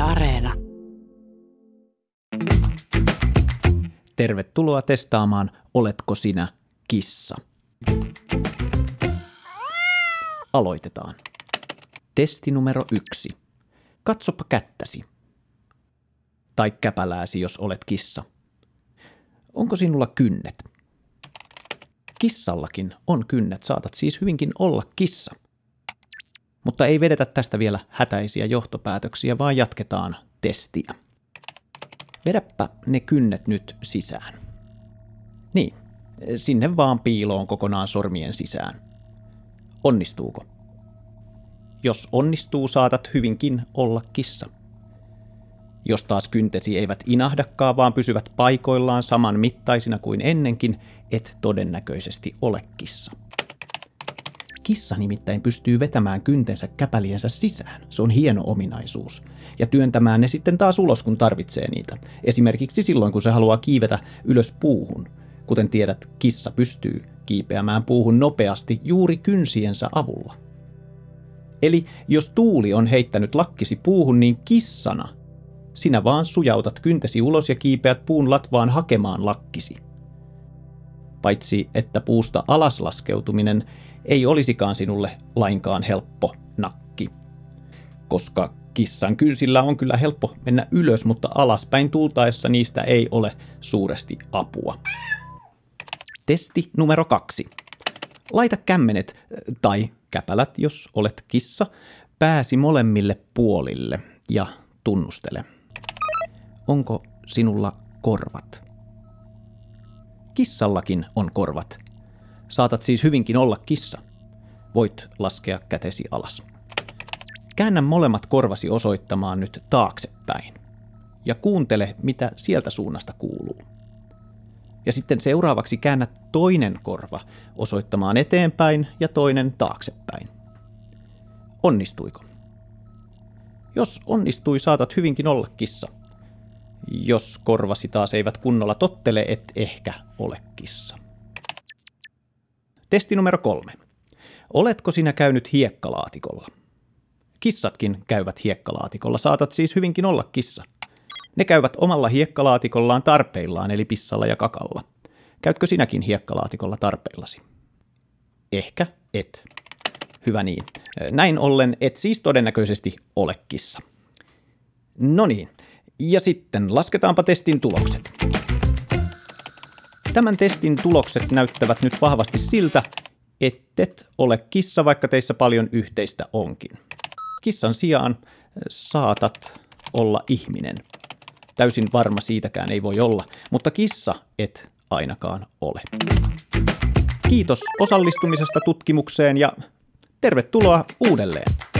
Areena. Tervetuloa testaamaan Oletko sinä kissa? Aloitetaan. Testi numero 1. Katsopa kättäsi. Tai käpälääsi, jos olet kissa. Onko sinulla kynnet? Kissallakin on kynnet, saatat siis hyvinkin olla kissa. Mutta ei vedetä tästä vielä hätäisiä johtopäätöksiä, vaan jatketaan testiä. Vedäpä ne kynnet nyt sisään. Niin, sinne vaan piiloon kokonaan sormien sisään. Onnistuuko? Jos onnistuu, saatat hyvinkin olla kissa. Jos taas kyntesi eivät inahdakaan, vaan pysyvät paikoillaan saman mittaisina kuin ennenkin, et todennäköisesti ole kissa. Kissa nimittäin pystyy vetämään kyntensä käpäliensä sisään. Se on hieno ominaisuus. Ja työntämään ne sitten taas ulos, kun tarvitsee niitä. Esimerkiksi silloin, kun se haluaa kiivetä ylös puuhun. Kuten tiedät, kissa pystyy kiipeämään puuhun nopeasti juuri kynsiensä avulla. Eli jos tuuli on heittänyt lakkisi puuhun, niin kissana sinä vaan sujautat kyntesi ulos ja kiipeät puun latvaan hakemaan lakkisi. Paitsi että puusta alas laskeutuminen ei olisikaan sinulle lainkaan helppo nakki. Koska kissan kynsillä on kyllä helppo mennä ylös, mutta alaspäin tultaessa niistä ei ole suuresti apua. Testi numero 2. Laita kämmenet tai käpälät, jos olet kissa, pääsi molemmille puolille ja tunnustele. Onko sinulla korvat? Kissallakin on korvat. Saatat siis hyvinkin olla kissa. Voit laskea kätesi alas. Käännä molemmat korvasi osoittamaan nyt taaksepäin. Ja kuuntele, mitä sieltä suunnasta kuuluu. Ja sitten seuraavaksi käännä toinen korva osoittamaan eteenpäin ja toinen taaksepäin. Onnistuiko? Jos onnistui, saatat hyvinkin olla kissa. Jos korvasi taas eivät kunnolla tottele, et ehkä ole kissa. Testi numero 3. Oletko sinä käynyt hiekkalaatikolla? Kissatkin käyvät hiekkalaatikolla, saatat siis hyvinkin olla kissa. Ne käyvät omalla hiekkalaatikollaan tarpeillaan, eli pissalla ja kakalla. Käytkö sinäkin hiekkalaatikolla tarpeillasi? Ehkä et. Hyvä niin. Näin ollen et siis todennäköisesti ole kissa. No niin, ja sitten lasketaanpa testin tulokset. Tämän testin tulokset näyttävät nyt vahvasti siltä, ettet ole kissa, vaikka teissä paljon yhteistä onkin. Kissan sijaan saatat olla ihminen. Täysin varma siitäkään ei voi olla, mutta kissa et ainakaan ole. Kiitos osallistumisesta tutkimukseen ja tervetuloa uudelleen.